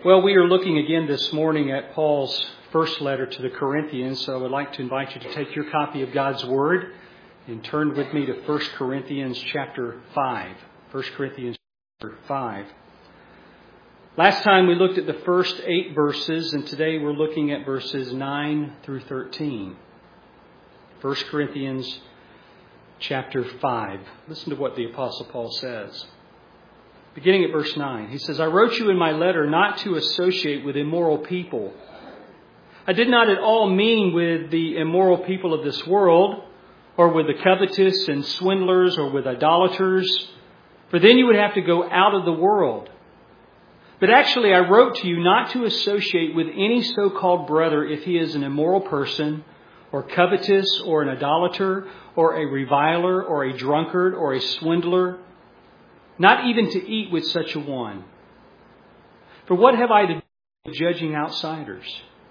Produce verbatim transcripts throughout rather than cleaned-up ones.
Well, we are looking again this morning at Paul's first letter to the Corinthians, so I would like to invite you to take your copy of God's Word and turn with me to First Corinthians chapter five. First Corinthians chapter five. Last time we looked at the first eight verses, and today we're looking at verses nine through thirteen. First Corinthians chapter five. Listen to what the Apostle Paul says. Beginning at verse nine, he says, I wrote you in my letter not to associate with immoral people. I did not at all mean with the immoral people of this world, or with the covetous and swindlers, or with idolaters, for then you would have to go out of the world. But actually I wrote to you not to associate with any so-called brother if he is an immoral person, or covetous, or an idolater, or a reviler, or a drunkard, or a swindler. Not even to eat with such a one. For what have I to do with judging outsiders?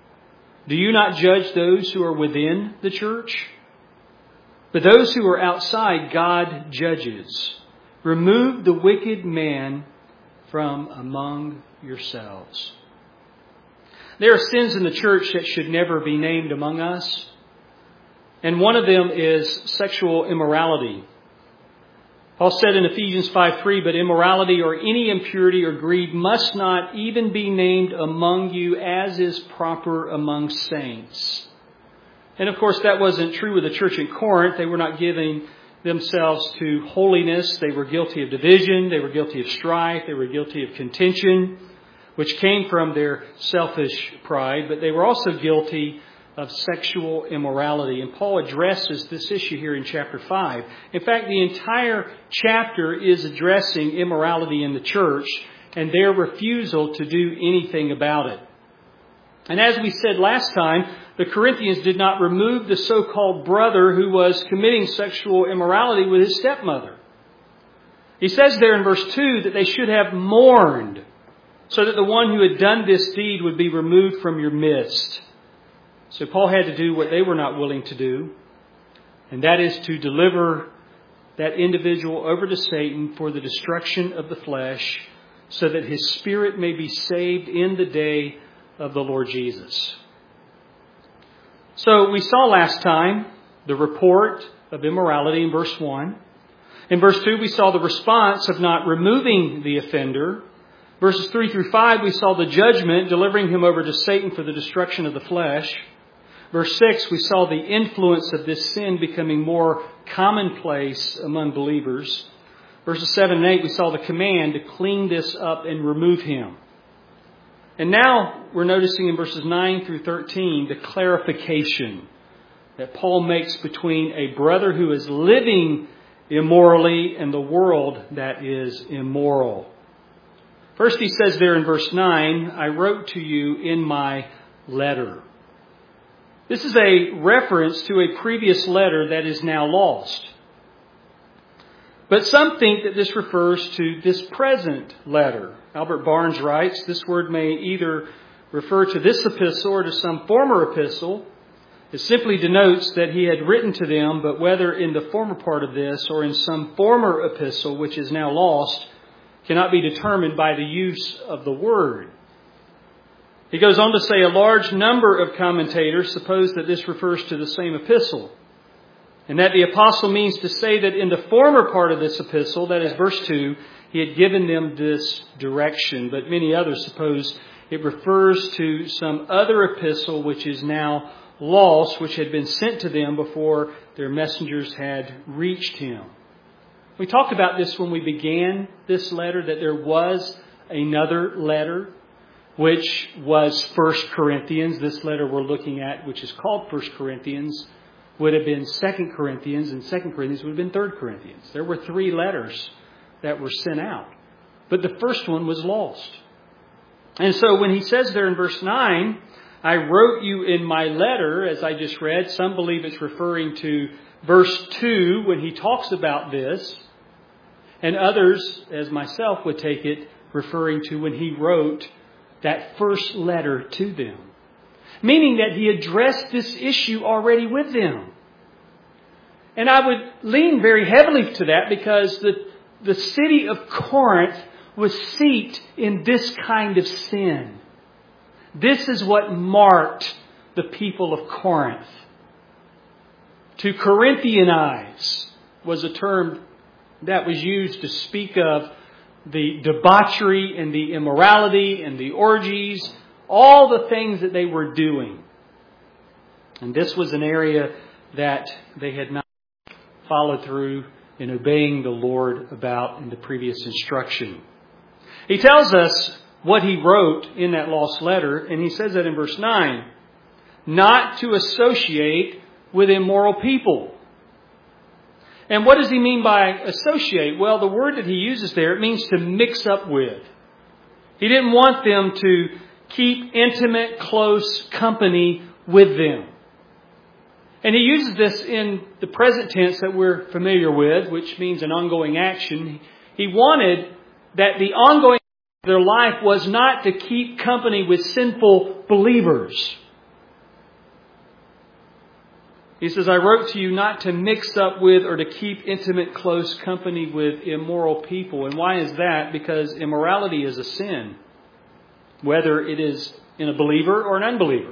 Do you not judge those who are within the church? But those who are outside, God judges. Remove the wicked man from among yourselves. There are sins in the church that should never be named among us. And one of them is sexual immorality. Paul said in Ephesians five three, but immorality or any impurity or greed must not even be named among you as is proper among saints. And of course that wasn't true with the church in Corinth. They were not giving themselves to holiness. They were guilty of division. They were guilty of strife. They were guilty of contention, which came from their selfish pride. But they were also guilty of sexual immorality. And Paul addresses this issue here in chapter five. In fact, the entire chapter is addressing immorality in the church and their refusal to do anything about it. And as we said last time, the Corinthians did not remove the so-called brother who was committing sexual immorality with his stepmother. He says there in verse two that they should have mourned so that the one who had done this deed would be removed from your midst. So Paul had to do what they were not willing to do, and that is to deliver that individual over to Satan for the destruction of the flesh, so that his spirit may be saved in the day of the Lord Jesus. So we saw last time the report of immorality in verse one. In verse two, we saw the response of not removing the offender. Verses three through five, we saw the judgment, delivering him over to Satan for the destruction of the flesh. Verse six, we saw the influence of this sin becoming more commonplace among believers. Verses seven and eight, we saw the command to clean this up and remove him. And now we're noticing in verses nine through thirteen the clarification that Paul makes between a brother who is living immorally and the world that is immoral. First he says there in verse nine, I wrote to you in my letter. This is a reference to a previous letter that is now lost. But some think that this refers to this present letter. Albert Barnes writes, this word may either refer to this epistle or to some former epistle. It simply denotes that he had written to them, but whether in the former part of this or in some former epistle, which is now lost, cannot be determined by the use of the word. He goes on to say a large number of commentators suppose that this refers to the same epistle, and that the apostle means to say that in the former part of this epistle, that is verse two, he had given them this direction. But many others suppose it refers to some other epistle which is now lost, which had been sent to them before their messengers had reached him. We talked about this when we began this letter, that there was another letter, which was First Corinthians. This letter we're looking at, which is called First Corinthians, would have been Second Corinthians, and Second Corinthians would have been Third Corinthians. There were three letters that were sent out, but the first one was lost. And so when he says there in verse nine, I wrote you in my letter, as I just read, some believe it's referring to verse two when he talks about this, and others, as myself, would take it referring to when he wrote that first letter to them. Meaning that he addressed this issue already with them. And I would lean very heavily to that because the, the city of Corinth was steeped in this kind of sin. This is what marked the people of Corinth. To Corinthianize was a term that was used to speak of the debauchery and the immorality and the orgies, all the things that they were doing. And this was an area that they had not followed through in obeying the Lord about in the previous instruction. He tells us what he wrote in that lost letter, and he says that in verse nine, not to associate with immoral people. And what does he mean by associate? Well, the word that he uses there, it means to mix up with. He didn't want them to keep intimate, close company with them. And he uses this in the present tense that we're familiar with, which means an ongoing action. He wanted that the ongoing action of their life was not to keep company with sinful believers. He says, I wrote to you not to mix up with or to keep intimate, close company with immoral people. And why is that? Because immorality is a sin, whether it is in a believer or an unbeliever.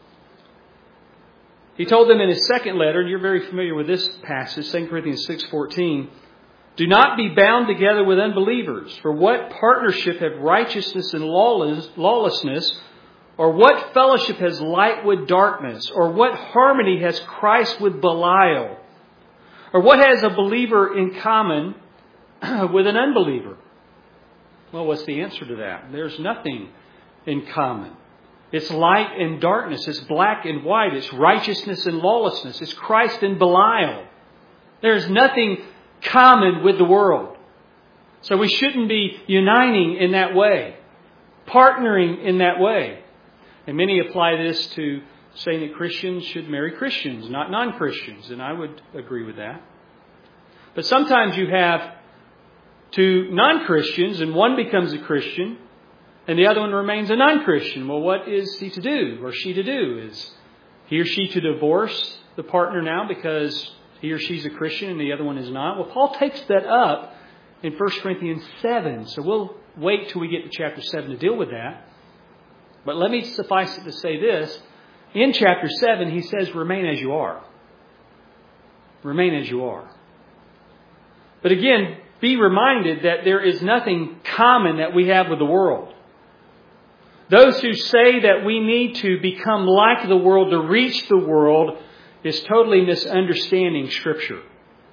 He told them in his second letter, and you're very familiar with this passage, Second Corinthians six fourteen, do not be bound together with unbelievers. For what partnership have righteousness and lawlessness? Or what fellowship has light with darkness? Or what harmony has Christ with Belial? Or what has a believer in common with an unbeliever? Well, what's the answer to that? There's nothing in common. It's light and darkness. It's black and white. It's righteousness and lawlessness. It's Christ and Belial. There's nothing common with the world. So we shouldn't be uniting in that way, partnering in that way. And many apply this to saying that Christians should marry Christians, not non-Christians. And I would agree with that. But sometimes you have two non-Christians and one becomes a Christian and the other one remains a non-Christian. Well, what is he to do or she to do? Is he or she to divorce the partner now because he or she's a Christian and the other one is not? Well, Paul takes that up in First Corinthians seven. So we'll wait till we get to chapter seven to deal with that. But let me suffice it to say this. In chapter seven, he says, remain as you are. Remain as you are. But again, be reminded that there is nothing common that we have with the world. Those who say that we need to become like the world to reach the world is totally misunderstanding Scripture.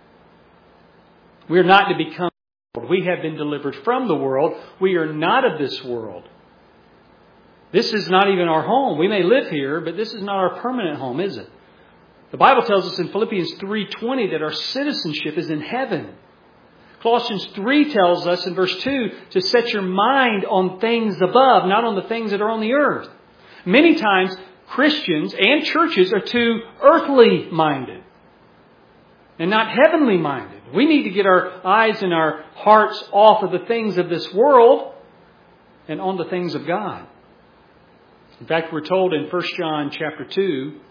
We are not to become the world. We have been delivered from the world. We are not of this world. This is not even our home. We may live here, but this is not our permanent home, is it? The Bible tells us in Philippians three twenty that our citizenship is in heaven. Colossians three tells us in verse two to set your mind on things above, not on the things that are on the earth. Many times, Christians and churches are too earthly minded and not heavenly minded. We need to get our eyes and our hearts off of the things of this world and on the things of God. In fact, we're told in First John chapter two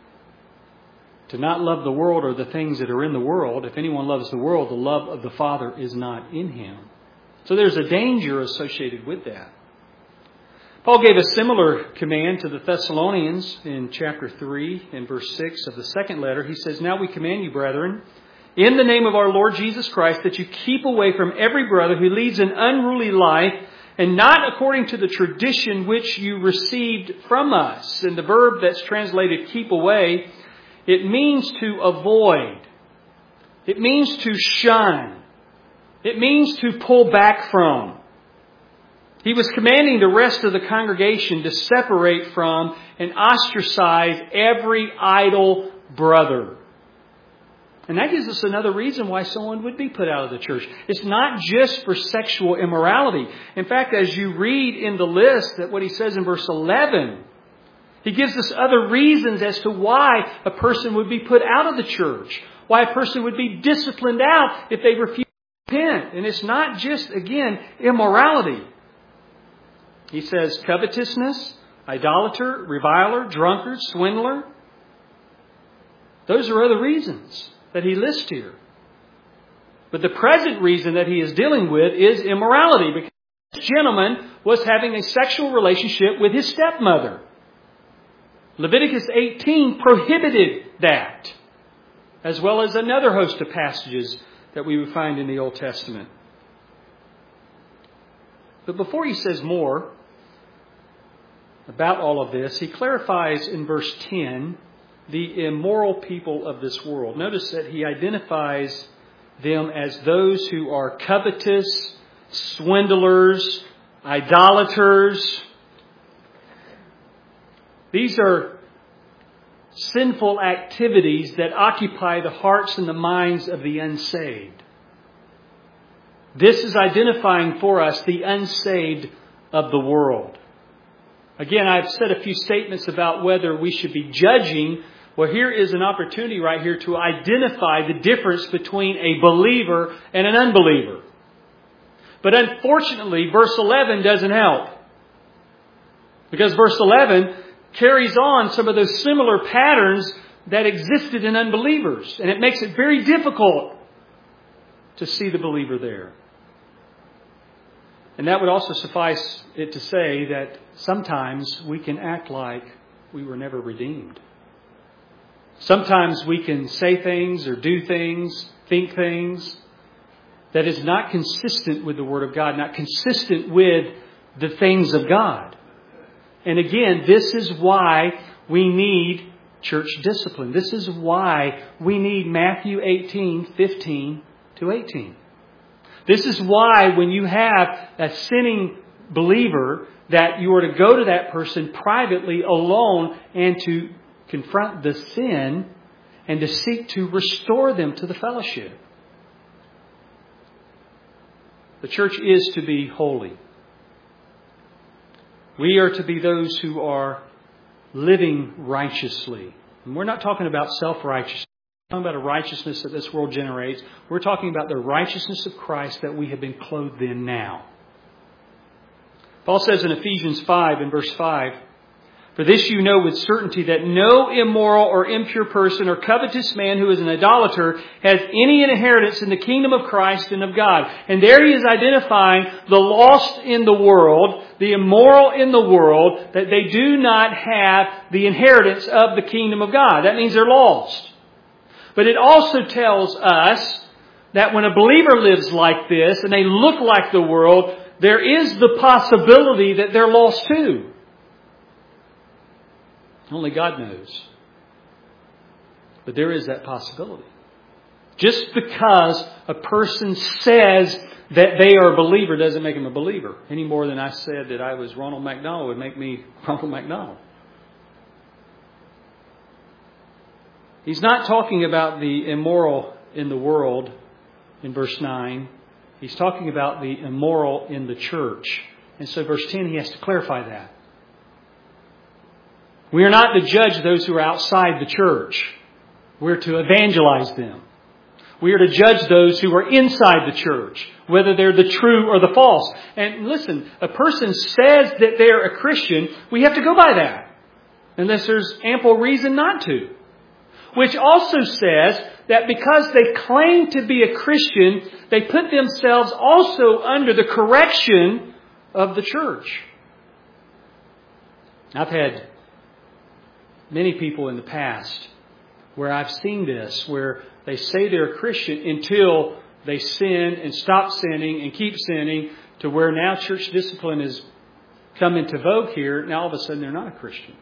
to not love the world or the things that are in the world. If anyone loves the world, the love of the Father is not in him. So there's a danger associated with that. Paul gave a similar command to the Thessalonians in chapter three and verse six of the second letter. He says, now we command you, brethren, in the name of our Lord Jesus Christ, that you keep away from every brother who leads an unruly life, and not according to the tradition which you received from us. And the verb that's translated keep away, it means to avoid. It means to shun. It means to pull back from. He was commanding the rest of the congregation to separate from and ostracize every idle brother. And that gives us another reason why someone would be put out of the church. It's not just for sexual immorality. In fact, as you read in the list that what he says in verse eleven, he gives us other reasons as to why a person would be put out of the church, why a person would be disciplined out if they refuse to repent. And it's not just, again, immorality. He says covetousness, idolater, reviler, drunkard, swindler. Those are other reasons that he lists here. But the present reason that he is dealing with is immorality, because This gentleman was having a sexual relationship with his stepmother. Leviticus eighteen prohibited that, as well as another host of passages that we would find in the Old Testament. But before he says more about all of this, he clarifies in verse ten the immoral people of this world. Notice that he identifies them as those who are covetous, swindlers, idolaters. These are sinful activities that occupy the hearts and the minds of the unsaved. This is identifying for us the unsaved of the world. Again, I've said a few statements about whether we should be judging. Well, here is an opportunity right here to identify the difference between a believer and an unbeliever. But unfortunately, verse eleven doesn't help. Because verse eleven carries on some of those similar patterns that existed in unbelievers. And it makes it very difficult to see the believer there. And that would also suffice it to say that sometimes we can act like we were never redeemed. Sometimes we can say things or do things, think things that is not consistent with the Word of God, not consistent with the things of God. And again, this is why we need church discipline. This is why we need Matthew eighteen, fifteen to eighteen. This is why when you have a sinning believer, that you are to go to that person privately, alone, and to confront the sin and to seek to restore them to the fellowship. The church is to be holy. We are to be those who are living righteously. And we're not talking about self-righteousness. We're talking about a righteousness that this world generates. We're talking about the righteousness of Christ that we have been clothed in now. Paul says in Ephesians five and verse five, "For this you know with certainty that no immoral or impure person or covetous man who is an idolater has any inheritance in the kingdom of Christ and of God." And there he is identifying the lost in the world, the immoral in the world, that they do not have the inheritance of the kingdom of God. That means they're lost. But it also tells us that when a believer lives like this and they look like the world, there is the possibility that they're lost too. Only God knows. But there is that possibility. Just because a person says that they are a believer doesn't make them a believer. Any more than I said that I was Ronald McDonald would make me Ronald McDonald. He's not talking about the immoral in the world in verse nine. He's talking about the immoral in the church. And so verse ten, he has to clarify that. We are not to judge those who are outside the church. We're to evangelize them. We are to judge those who are inside the church, whether they're the true or the false. And listen, a person says that they're a Christian, we have to go by that, unless there's ample reason not to. Which also says that because they claim to be a Christian, they put themselves also under the correction of the church. I've had many people in the past where I've seen this, where they say they're a Christian until they sin and stop sinning and keep sinning, to where now church discipline has come into vogue here. Now all of a sudden they're not a Christian.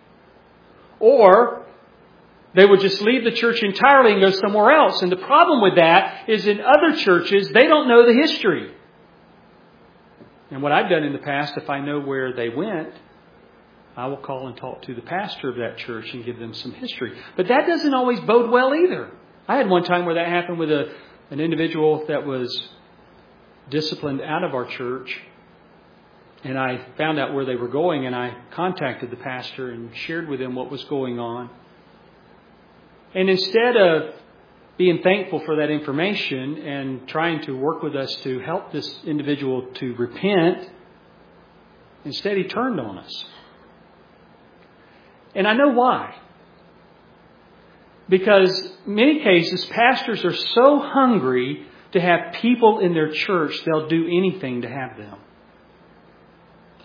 Or they would just leave the church entirely and go somewhere else. And the problem with that is in other churches, they don't know the history. And what I've done in the past, if I know where they went, I will call and talk to the pastor of that church and give them some history. But that doesn't always bode well either. I had one time where that happened with a, an individual that was disciplined out of our church. And I found out where they were going, and I contacted the pastor and shared with him what was going on. And instead of being thankful for that information and trying to work with us to help this individual to repent, instead he turned on us. And I know why. Because in many cases, pastors are so hungry to have people in their church, they'll do anything to have them.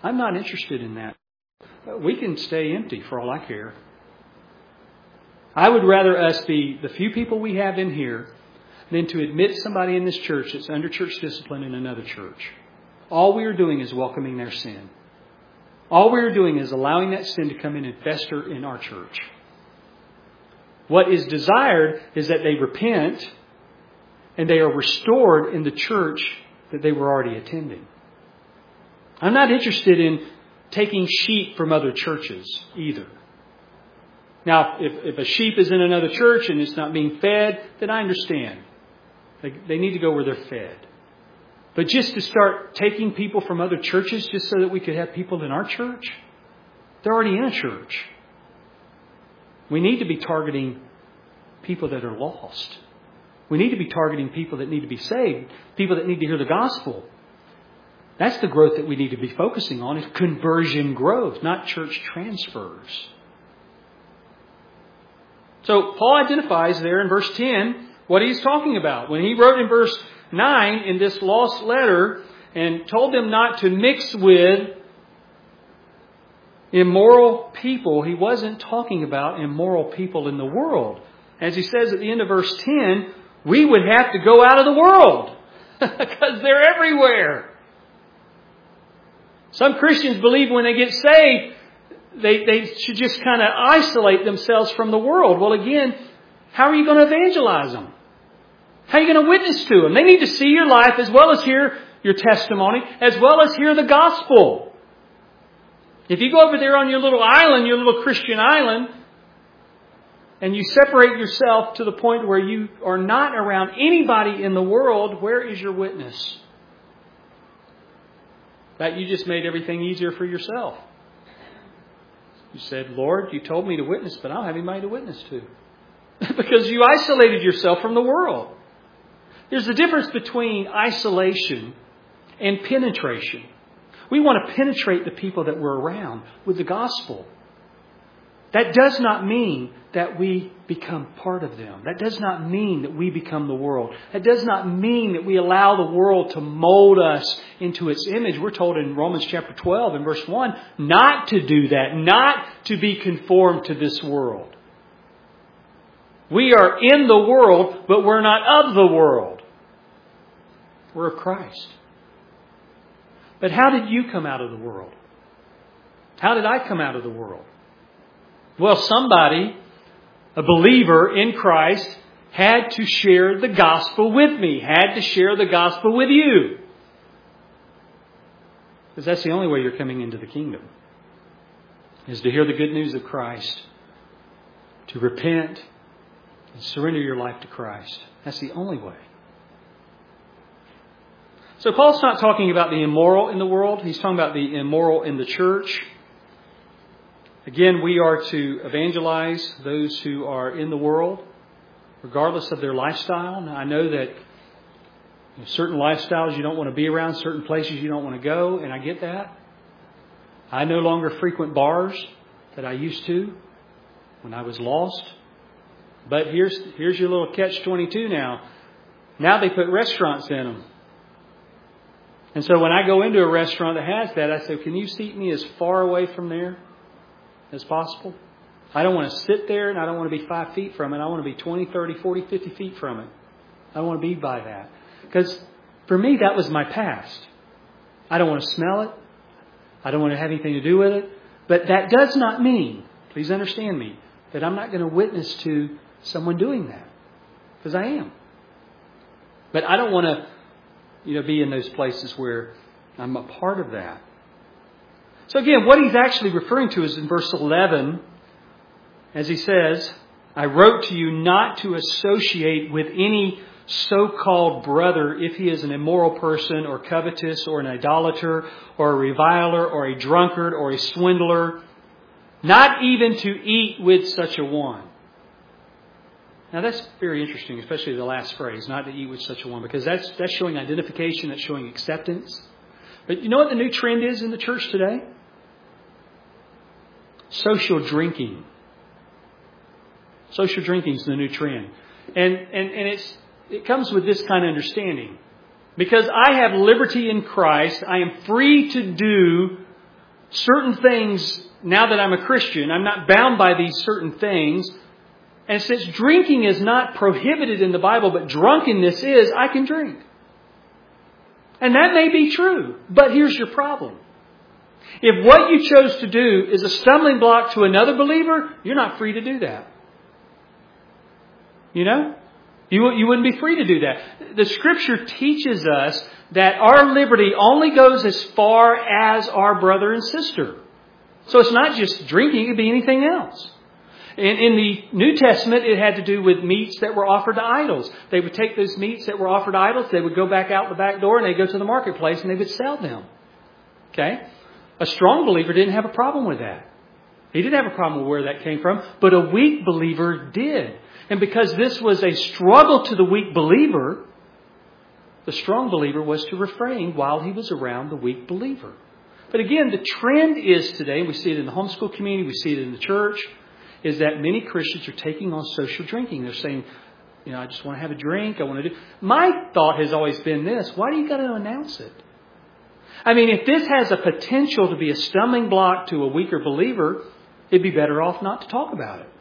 I'm not interested in that. We can stay empty for all I care. I would rather us be the few people we have in here than to admit somebody in this church that's under church discipline in another church. All we are doing is welcoming their sin. All we are doing is allowing that sin to come in and fester in our church. What is desired is that they repent and they are restored in the church that they were already attending. I'm not interested in taking sheep from other churches either. Now, if, if a sheep is in another church and it's not being fed, then I understand. They, they need to go where they're fed. But just to start taking people from other churches just so that we could have people in our church, they're already in a church. We need to be targeting people that are lost. We need to be targeting people that need to be saved, people that need to hear the gospel. That's the growth that we need to be focusing on, is conversion growth, not church transfers. So Paul identifies there in verse ten what he's talking about. When he wrote in verse nine in this lost letter and told them not to mix with immoral people, he wasn't talking about immoral people in the world. As he says at the end of verse ten, we would have to go out of the world because they're everywhere. Some Christians believe when they get saved, they, they should just kind of isolate themselves from the world. Well, again, how are you going to evangelize them? How are you going to witness to them? They need to see your life as well as hear your testimony, as well as hear the gospel. If you go over there on your little island, your little Christian island, and you separate yourself to the point where you are not around anybody in the world, where is your witness? That you just made everything easier for yourself. You said, Lord, you told me to witness, but I don't have anybody to witness to. Because you isolated yourself from the world. There's a difference between isolation and penetration. We want to penetrate the people that we're around with the gospel. That does not mean that we become part of them. That does not mean that we become the world. That does not mean that we allow the world to mold us into its image. We're told in Romans chapter twelve and verse one not to do that, not to be conformed to this world. We are in the world, but we're not of the world. We're of Christ. But how did you come out of the world? How did I come out of the world? Well, somebody, a believer in Christ, had to share the gospel with me, had to share the gospel with you. Because that's the only way you're coming into the kingdom, is to hear the good news of Christ, to repent and surrender your life to Christ. That's the only way. So Paul's not talking about the immoral in the world. He's talking about the immoral in the church. Again, we are to evangelize those who are in the world, regardless of their lifestyle. Now, I know that certain lifestyles you don't want to be around, certain places you don't want to go, and I get that. I no longer frequent bars that I used to when I was lost. But here's here's your little catch twenty-two now. Now they put restaurants in them. And so when I go into a restaurant that has that, I say, can you seat me as far away from there as possible? I don't want to sit there, and I don't want to be five feet from it. I want to be twenty, thirty, forty, fifty feet from it. I don't want to be by that. Because for me, that was my past. I don't want to smell it. I don't want to have anything to do with it. But that does not mean, please understand me, that I'm not going to witness to someone doing that. Because I am. But I don't want to, you know, be in those places where I'm a part of that. So again, what he's actually referring to is in verse eleven, as he says, I wrote to you not to associate with any so-called brother if he is an immoral person or covetous or an idolater or a reviler or a drunkard or a swindler, not even to eat with such a one. Now that's very interesting, especially the last phrase, not to eat with such a one, because that's that's showing identification, that's showing acceptance. But you know what the new trend is in the church today? Social drinking. Social drinking is the new trend. And, and, and it's it comes with this kind of understanding. Because I have liberty in Christ, I am free to do certain things, now that I'm a Christian, I'm not bound by these certain things. And since drinking is not prohibited in the Bible, but drunkenness is, I can drink. And that may be true. But here's your problem. If what you chose to do is a stumbling block to another believer, you're not free to do that. You know? You, you wouldn't be free to do that. The Scripture teaches us that our liberty only goes as far as our brother and sister. So it's not just drinking, it could be anything else. In, in the New Testament, it had to do with meats that were offered to idols. They would take those meats that were offered to idols, they would go back out the back door and they'd go to the marketplace and they would sell them. Okay? A strong believer didn't have a problem with that. He didn't have a problem with where that came from, but a weak believer did. And because this was a struggle to the weak believer, the strong believer was to refrain while he was around the weak believer. But again, the trend is today, we see it in the homeschool community, we see it in the church, is that many Christians are taking on social drinking. They're saying, you know, I just want to have a drink. I want to do... My thought has always been this. Why do you got to announce it? I mean, if this has a potential to be a stumbling block to a weaker believer, it'd be better off not to talk about it.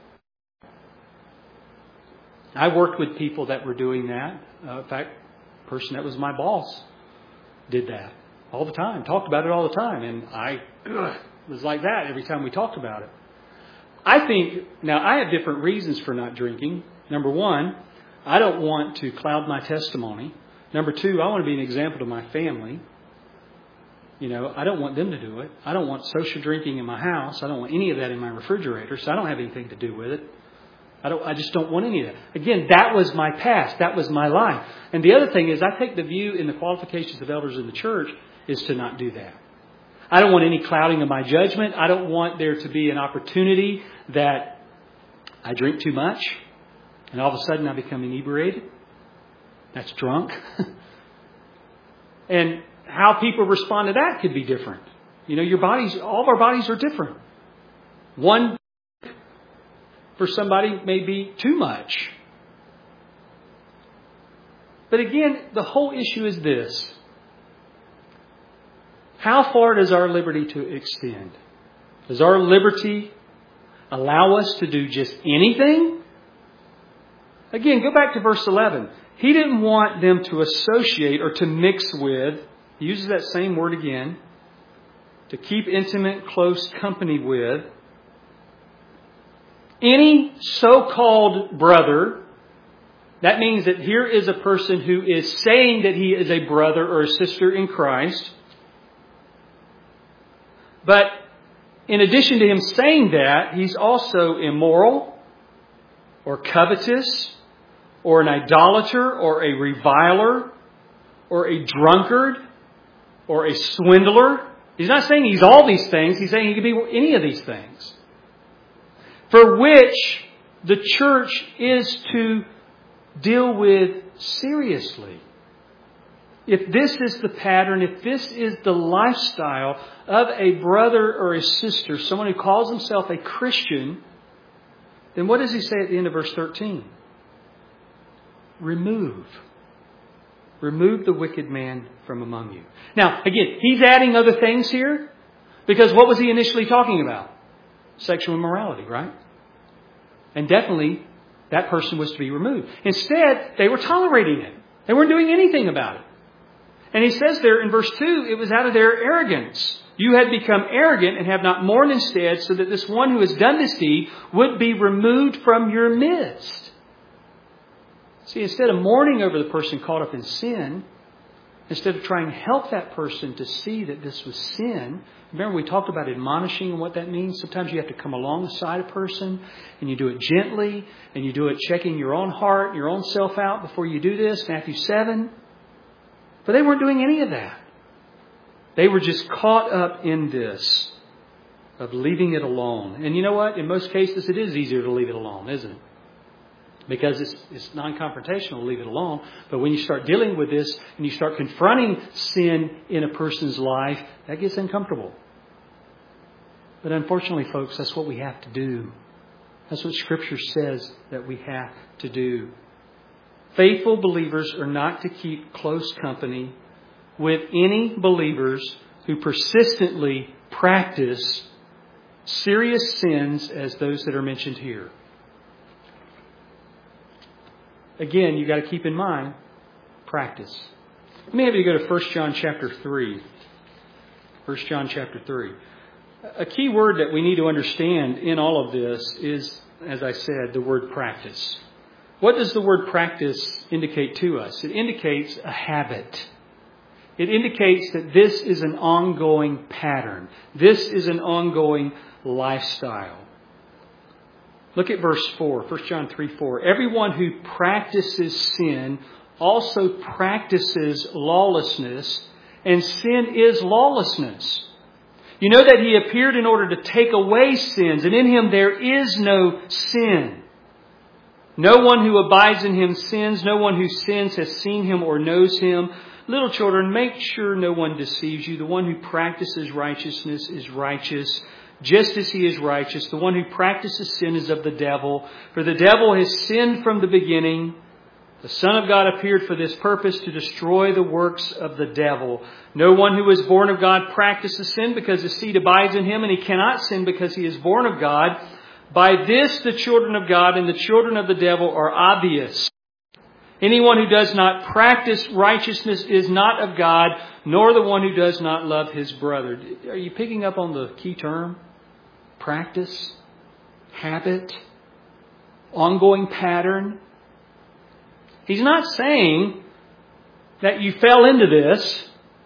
I worked with people that were doing that. Uh, in fact, the person that was my boss did that all the time, talked about it all the time. And I ugh, was like that every time we talked about it. I think, now I have different reasons for not drinking. Number one, I don't want to cloud my testimony. Number two, I want to be an example to my family. You know, I don't want them to do it. I don't want social drinking in my house. I don't want any of that in my refrigerator, so I don't have anything to do with it. I don't. I just don't want any of that. Again, that was my past. That was my life. And the other thing is, I take the view in the qualifications of elders in the church is to not do that. I don't want any clouding of my judgment. I don't want there to be an opportunity that I drink too much and all of a sudden I become inebriated. That's drunk. And how people respond to that could be different. You know, your bodies, all of our bodies are different. One for somebody may be too much. But again, the whole issue is this. How far does our liberty to extend? Does our liberty allow us to do just anything? Again, go back to verse eleven. He didn't want them to associate or to mix with, he uses that same word again, to keep intimate, close company with any so-called brother. That means that here is a person who is saying that he is a brother or a sister in Christ. But in addition to him saying that, he's also immoral or covetous or an idolater or a reviler or a drunkard or a swindler. He's not saying he's all these things. He's saying he could be any of these things. For which the church is to deal with seriously. If this is the pattern, if this is the lifestyle of a brother or a sister, someone who calls himself a Christian, then what does he say at the end of verse thirteen? Remove. Remove the wicked man from among you. Now, again, he's adding other things here, because what was he initially talking about? Sexual immorality, right? And definitely that person was to be removed. Instead, they were tolerating it. They weren't doing anything about it. And he says there in verse two, it was out of their arrogance. You had become arrogant and have not mourned instead, so that this one who has done this deed would be removed from your midst. See, instead of mourning over the person caught up in sin, instead of trying to help that person to see that this was sin, remember we talked about admonishing and what that means? Sometimes you have to come alongside a person and you do it gently and you do it checking your own heart, your own self out before you do this, Matthew seven. But they weren't doing any of that. They were just caught up in this of leaving it alone. And you know what? In most cases, it is easier to leave it alone, isn't it? Because it's, it's non-confrontational to leave it alone. But when you start dealing with this and you start confronting sin in a person's life, that gets uncomfortable. But unfortunately, folks, that's what we have to do. That's what Scripture says that we have to do. Faithful believers are not to keep close company with any believers who persistently practice serious sins as those that are mentioned here. Again, you've got to keep in mind, practice. Let me have you go to First John chapter three. First John chapter three. A key word that we need to understand in all of this is, as I said, the word practice. What does the word practice indicate to us? It indicates a habit. It indicates that this is an ongoing pattern. This is an ongoing lifestyle. Look at verse four, First John three four. Everyone who practices sin also practices lawlessness, and sin is lawlessness. You know that He appeared in order to take away sins, and in Him there is no sin. No one who abides in Him sins. No one who sins has seen Him or knows Him. Little children, make sure no one deceives you. The one who practices righteousness is righteous, just as he is righteous. The one who practices sin is of the devil, for the devil has sinned from the beginning. The Son of God appeared for this purpose, to destroy the works of the devil. No one who is born of God practices sin, because the seed abides in him, and he cannot sin because he is born of God. By this the children of God and the children of the devil are obvious. Anyone who does not practice righteousness is not of God, nor the one who does not love his brother. Are you picking up on the key term? Practice, habit, ongoing pattern. He's not saying that you fell into this.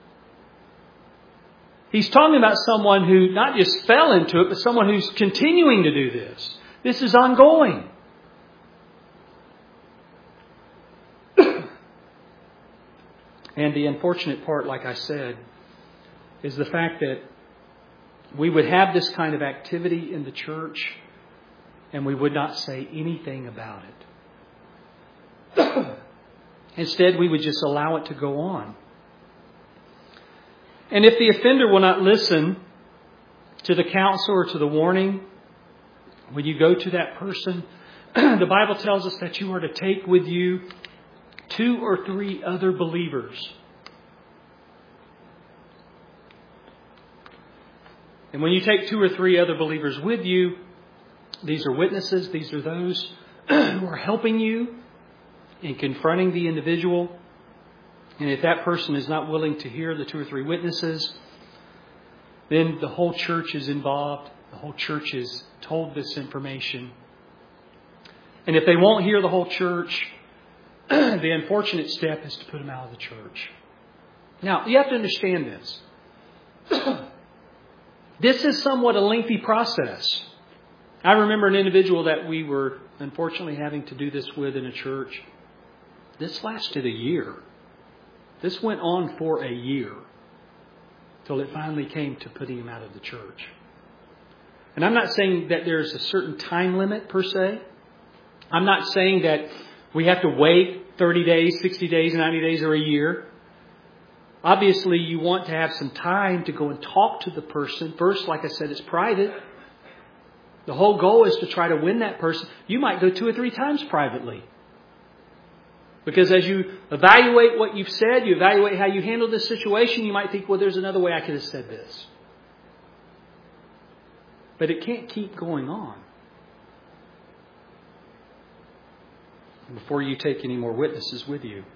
He's talking about someone who not just fell into it, but someone who's continuing to do this. This is ongoing. And the unfortunate part, like I said, is the fact that we would have this kind of activity in the church and we would not say anything about it. Instead, we would just allow it to go on. And if the offender will not listen to the counsel or to the warning, when you go to that person, the Bible tells us that you are to take with you two or three other believers. And when you take two or three other believers with you, these are witnesses. These are those who are helping you in confronting the individual. And if that person is not willing to hear the two or three witnesses, then the whole church is involved. The whole church is told this information. And if they won't hear the whole church, the unfortunate step is to put them out of the church. Now, you have to understand this. This is somewhat a lengthy process. I remember an individual that we were unfortunately having to do this with in a church. This lasted a year. This went on for a year till it finally came to putting him out of the church. And I'm not saying that there's a certain time limit per se. I'm not saying that we have to wait thirty days, sixty days, ninety days, or a year. Obviously, you want to have some time to go and talk to the person. First, like I said, it's private. The whole goal is to try to win that person. You might go two or three times privately. Because as you evaluate what you've said, you evaluate how you handled this situation, you might think, well, there's another way I could have said this. But it can't keep going on before you take any more witnesses with you.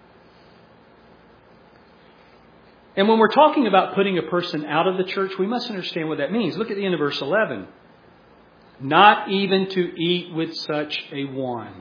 And when we're talking about putting a person out of the church, we must understand what that means. Look at the end of verse eleven. Not even to eat with such a one.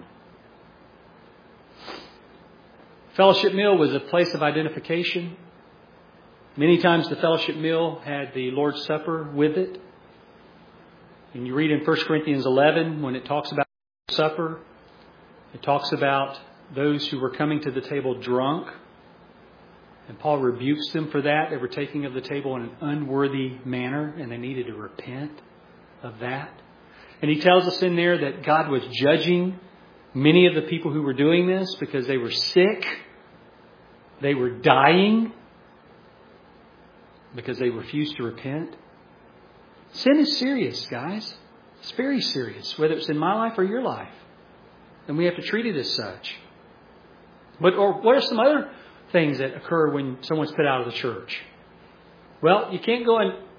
Fellowship meal was a place of identification. Many times the fellowship meal had the Lord's Supper with it. And you read in First Corinthians eleven, when it talks about supper, it talks about those who were coming to the table drunk. And Paul rebukes them for that. They were taking of the table in an unworthy manner, and they needed to repent of that. And he tells us in there that God was judging many of the people who were doing this because they were sick. They were dying because they refused to repent. Sin is serious, guys. It's very serious, whether it's in my life or your life. And we have to treat it as such. But or what are some other things that occur when someone's put out of the church? Well, you can't go and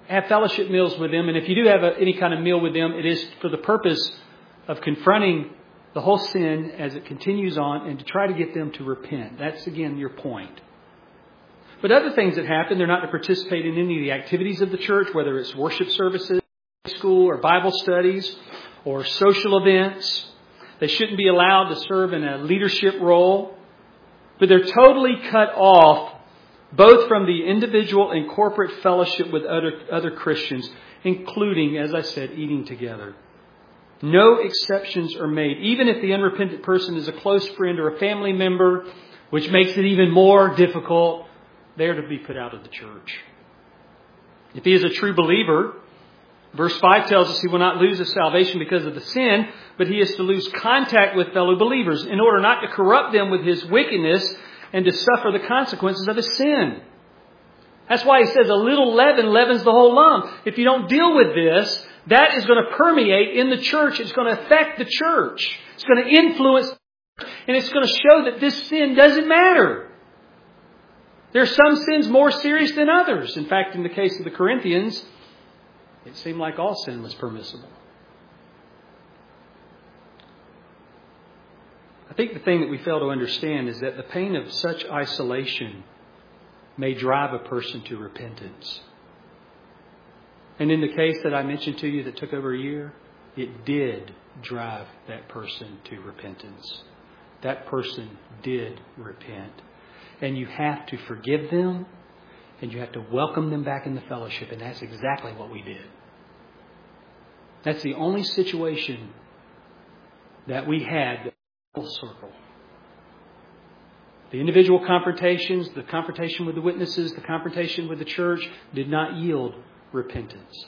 have fellowship meals with them. And if you do have a, any kind of meal with them, it is for the purpose of confronting the whole sin as it continues on and to try to get them to repent. That's, again, your point. But other things that happen, they're not to participate in any of the activities of the church, whether it's worship services, school, or Bible studies, or social events. They shouldn't be allowed to serve in a leadership role. But they're totally cut off both from the individual and corporate fellowship with other, other Christians, including, as I said, eating together. No exceptions are made. Even if the unrepentant person is a close friend or a family member, which makes it even more difficult, they are to be put out of the church. If he is a true believer, verse five tells us he will not lose his salvation because of the sin, but he is to lose contact with fellow believers in order not to corrupt them with his wickedness and to suffer the consequences of his sin. That's why he says a little leaven leavens the whole lump. If you don't deal with this, that is going to permeate in the church. It's going to affect the church. It's going to influence, and it's going to show that this sin doesn't matter. There are some sins more serious than others. In fact, in the case of the Corinthians, it seemed like all sin was permissible. I think the thing that we fail to understand is that the pain of such isolation may drive a person to repentance. And in the case that I mentioned to you that took over a year, it did drive that person to repentance. That person did repent. And you have to forgive them, and you have to welcome them back in the fellowship. And that's exactly what we did. That's the only situation that we had full circle. The individual confrontations, the confrontation with the witnesses, the confrontation with the church did not yield repentance.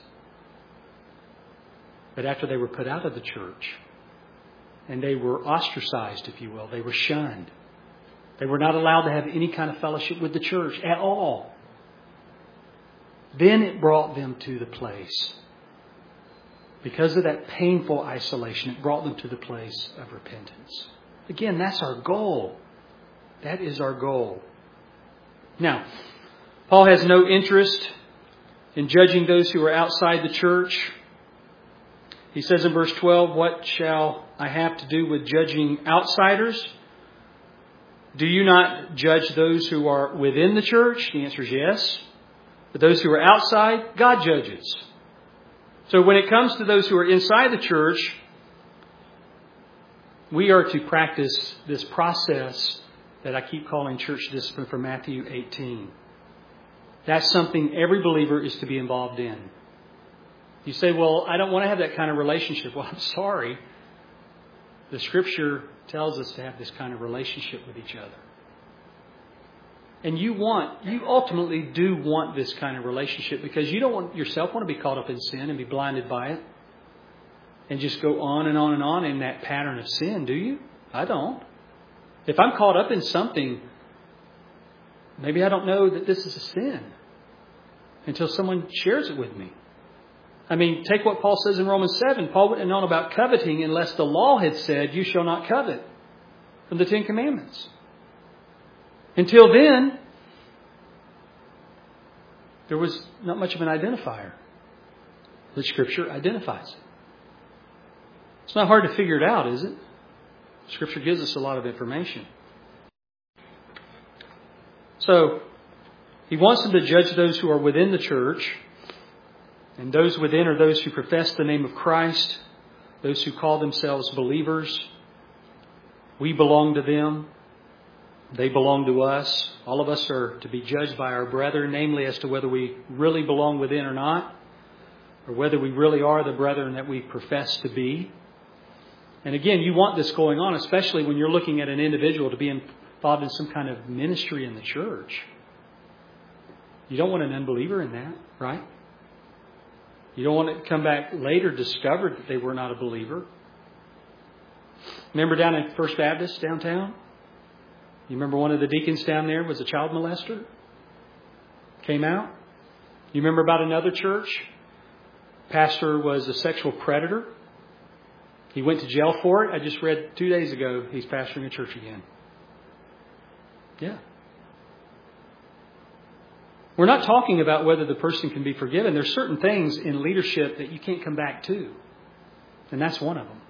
But after they were put out of the church and they were ostracized, if you will, they were shunned. They were not allowed to have any kind of fellowship with the church at all. Then it brought them to the place. Because of that painful isolation, it brought them to the place of repentance. Again, that's our goal. That is our goal. Now, Paul has no interest in judging those who are outside the church. He says in verse twelve, "What shall I have to do with judging outsiders? Do you not judge those who are within the church?" The answer is yes. But those who are outside, God judges. So when it comes to those who are inside the church, we are to practice this process that I keep calling church discipline from Matthew eighteen. That's something every believer is to be involved in. You say, well, I don't want to have that kind of relationship. Well, I'm sorry. The Scripture tells us to have this kind of relationship with each other. And you want, you ultimately do want this kind of relationship because you don't want yourself want to be caught up in sin and be blinded by it and just go on and on and on in that pattern of sin, do you? I don't. If I'm caught up in something, maybe I don't know that this is a sin until someone shares it with me. I mean, take what Paul says in Romans seven. Paul wouldn't have known about coveting unless the law had said, "You shall not covet," from the Ten Commandments. Until then, there was not much of an identifier. The Scripture identifies it. It's not hard to figure it out, is it? Scripture gives us a lot of information. So, he wants them to judge those who are within the church. And those within are those who profess the name of Christ, those who call themselves believers. We belong to them. They belong to us. All of us are to be judged by our brethren, namely as to whether we really belong within or not, or whether we really are the brethren that we profess to be. And again, you want this going on, especially when you're looking at an individual to be involved in some kind of ministry in the church. You don't want an unbeliever in that, right? You don't want to come back later discovered that they were not a believer. Remember down at First Baptist downtown? You remember one of the deacons down there was a child molester? Came out. You remember about another church? Pastor was a sexual predator. He went to jail for it. I just read two days ago he's pastoring a church again. Yeah. We're not talking about whether the person can be forgiven. There's certain things in leadership that you can't come back to. And that's one of them.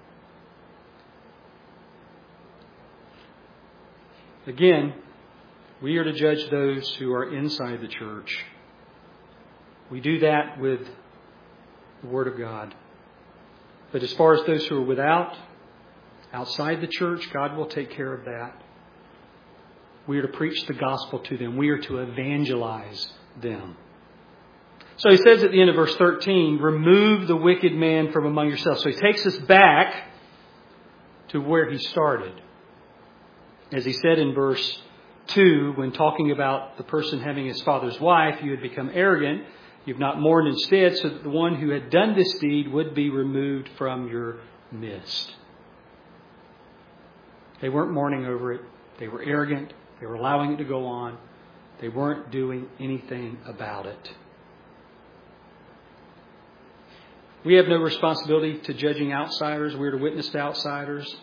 Again, we are to judge those who are inside the church. We do that with the Word of God. But as far as those who are without, outside the church, God will take care of that. We are to preach the gospel to them. We are to evangelize them. So he says at the end of verse thirteen, remove the wicked man from among yourselves. So he takes us back to where he started. As he said in verse two, when talking about the person having his father's wife, you had become arrogant. You've not mourned instead, so that the one who had done this deed would be removed from your midst. They weren't mourning over it. They were arrogant. They were allowing it to go on. They weren't doing anything about it. We have no responsibility to judging outsiders. We're to witness to outsiders.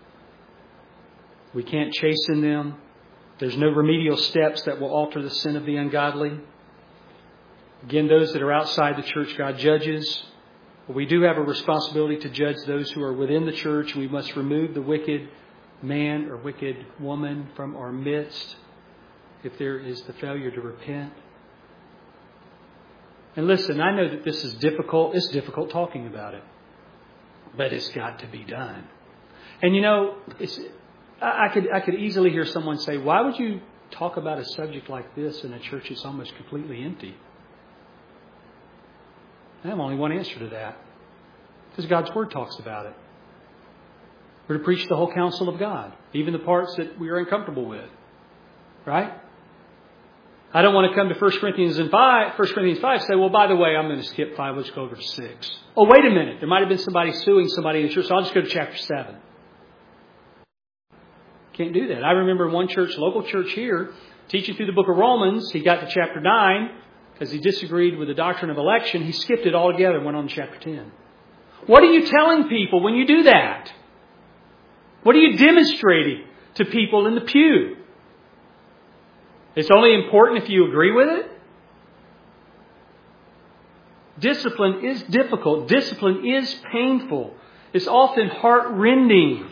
We can't chasten them. There's no remedial steps that will alter the sin of the ungodly. Again, those that are outside the church, God judges. But we do have a responsibility to judge those who are within the church. We must remove the wicked man or wicked woman from our midst if there is the failure to repent. And listen, I know that this is difficult. It's difficult talking about it. But it's got to be done. And you know, it's, I could I could easily hear someone say, why would you talk about a subject like this in a church that's almost completely empty? I have only one answer to that. Because God's Word talks about it. We're to preach the whole counsel of God, even the parts that we are uncomfortable with. Right? I don't want to come to First Corinthians five, First Corinthians five and say, well, by the way, I'm going to skip five. Let's go over to six. Oh, wait a minute. There might have been somebody suing somebody in the church, so I'll just go to chapter seven. Can't do that. I remember one church, local church here, teaching through the book of Romans. He got to chapter nine because he disagreed with the doctrine of election. He skipped it altogether and went on to chapter ten. What are you telling people when you do that? What are you demonstrating to people in the pew? It's only important if you agree with it. Discipline is difficult. Discipline is painful. It's often heart-rending.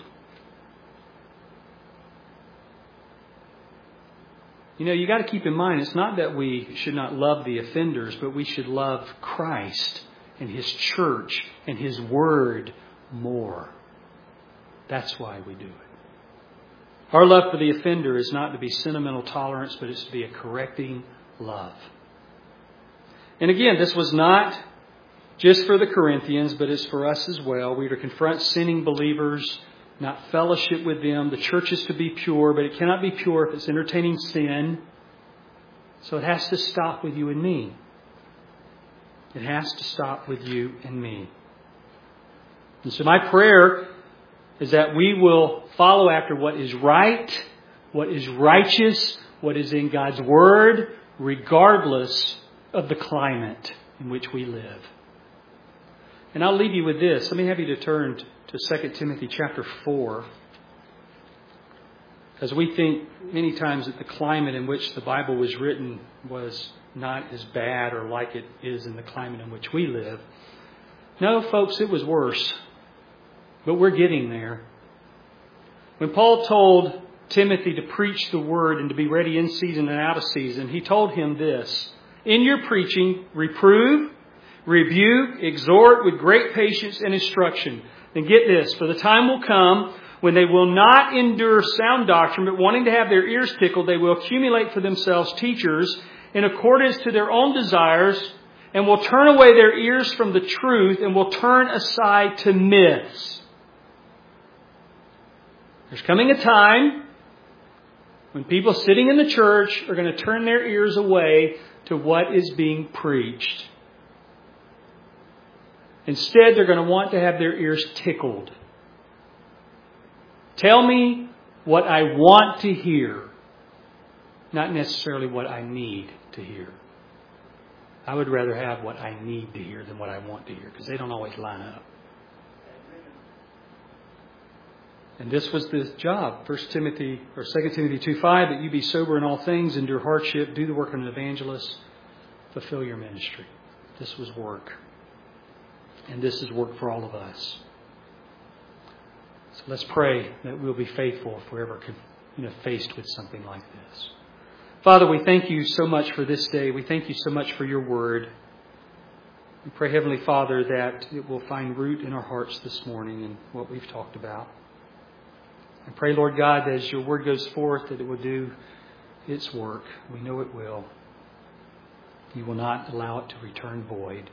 You know, you got to keep in mind, it's not that we should not love the offenders, but we should love Christ and His church and His Word more. That's why we do it. Our love for the offender is not to be sentimental tolerance, but it's to be a correcting love. And again, this was not just for the Corinthians, but it's for us as well. We are to confront sinning believers, not fellowship with them. The church is to be pure, but it cannot be pure if it's entertaining sin. So it has to stop with you and me. It has to stop with you and me. And so my prayer is that we will follow after what is right, what is righteous, what is in God's Word, regardless of the climate in which we live. And I'll leave you with this. Let me have you to turn to Second Timothy chapter four. As we think many times that the climate in which the Bible was written was not as bad or like it is in the climate in which we live. No, folks, it was worse. But we're getting there. When Paul told Timothy to preach the word and to be ready in season and out of season, he told him this: in your preaching, reprove, rebuke, exhort with great patience and instruction. And get this, for the time will come when they will not endure sound doctrine, but wanting to have their ears tickled, they will accumulate for themselves teachers in accordance to their own desires, and will turn away their ears from the truth and will turn aside to myths. There's coming a time when people sitting in the church are going to turn their ears away to what is being preached. Instead, they're going to want to have their ears tickled. Tell me what I want to hear, not necessarily what I need to hear. I would rather have what I need to hear than what I want to hear, because they don't always line up. And this was the job, First Timothy or Second Timothy two five, that you be sober in all things, endure hardship, do the work of an evangelist, fulfill your ministry. This was work. And this is work for all of us. So let's pray that we'll be faithful if we're ever you know, faced with something like this. Father, we thank you so much for this day. We thank you so much for your word. We pray, Heavenly Father, that it will find root in our hearts this morning in what we've talked about. I pray, Lord God, as your word goes forth, that it will do its work. We know it will. You will not allow it to return void.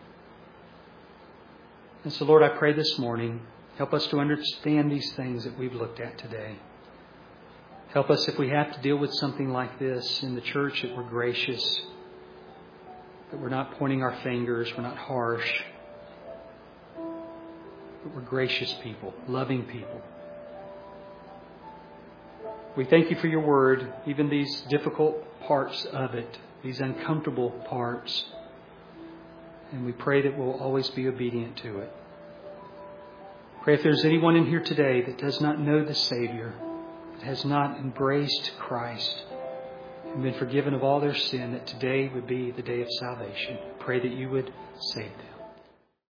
And so, Lord, I pray this morning, help us to understand these things that we've looked at today. Help us if we have to deal with something like this in the church, that we're gracious, that we're not pointing our fingers, we're not harsh, but we're gracious people, loving people. We thank you for your word, even these difficult parts of it, these uncomfortable parts. And we pray that we'll always be obedient to it. Pray if there's anyone in here today that does not know the Savior, that has not embraced Christ, and been forgiven of all their sin, that today would be the day of salvation. Pray that you would save them.